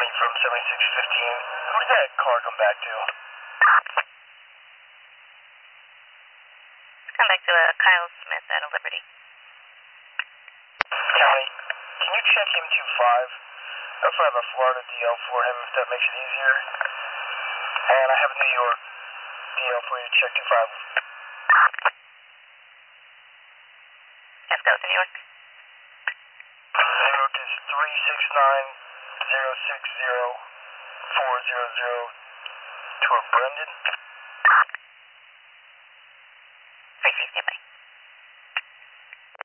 County from 7615. Who's that car come back to? Come back to Kyle Smith out of Liberty. County, can you check him 25? I also have a Florida DL for him if that makes it easier. And I have a New York DL for you to check 25. Let's go to New York. New York is 369-060-400 to a Brendan. 33, stand by.